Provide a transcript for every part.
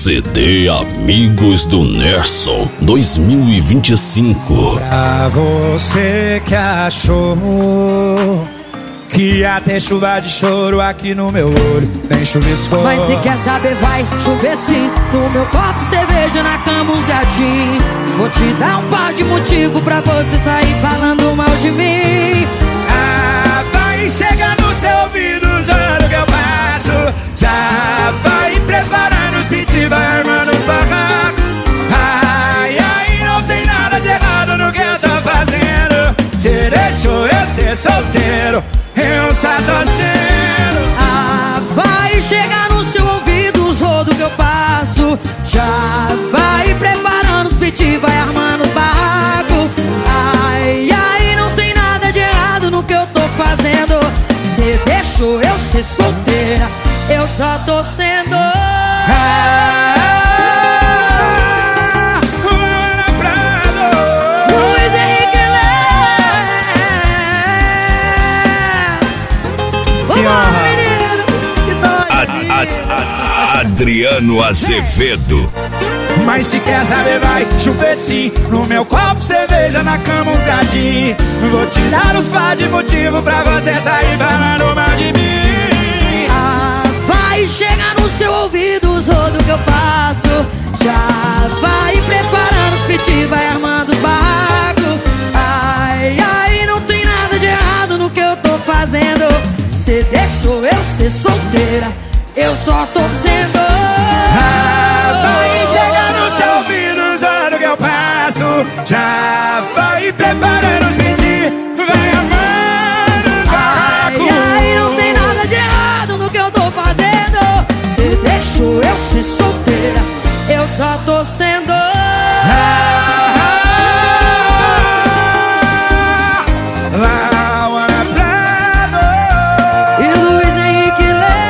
CD Amigos do Nerson 2025. Pra você que achou que ia ter chuva de choro aqui no meu olho, nem chuviscou. Mas se quer saber, vai chover sim. No meu copo cerveja, na cama uns gatinhos. Vou te dar um par de motivo pra você sair falando mal de mim. Ah, vai chegar no seu ouvido usando que eu passo. Já vai preparando os beats, vai armando os barracos. Ai, ai, não tem nada de errado no que eu tô fazendo. Você deixou eu ser solteiro, eu só tô sendo. Ah, vai chegar no seu ouvido os rodos que eu passo. Já vai preparando os beats, vai armando os barracos. Ai, ai, não tem nada de errado no que eu tô fazendo. Você deixou eu ser solteira, eu só tô sendo. Luiz Henrique Adriano Azevedo. Mas se quer saber, vai chover sim. No meu copo cerveja, na cama uns gatinhos. Vou tirar os par de motivo pra você sair falando mal de mim. Ah, vai chegar no seu ouvido os rodos que eu passo. Já vai preparando os piti, vai armando os barracos. Ai, ai, não tem nada de errado no que eu tô fazendo. Você deixou eu ser solteira, eu só tô sendo. Ah, vai chegar no seu ouvido usando que eu passo. Já vai preparando os piti, vai armando os barracos. Ai, ai, não tem nada de errado no que eu tô fazendo. Você deixou eu ser solteira, eu só tô sendo. E Luiz Henrique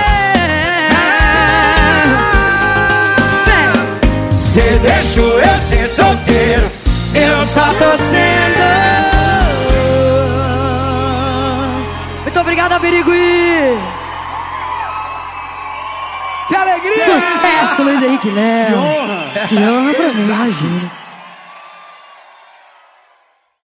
Você deixou eu ser solteiro, eu só tô sendo. Muito obrigada, Birigui. Que alegria! Sucesso, Luiz Henrique Léo. Que honra pra mim, imagina.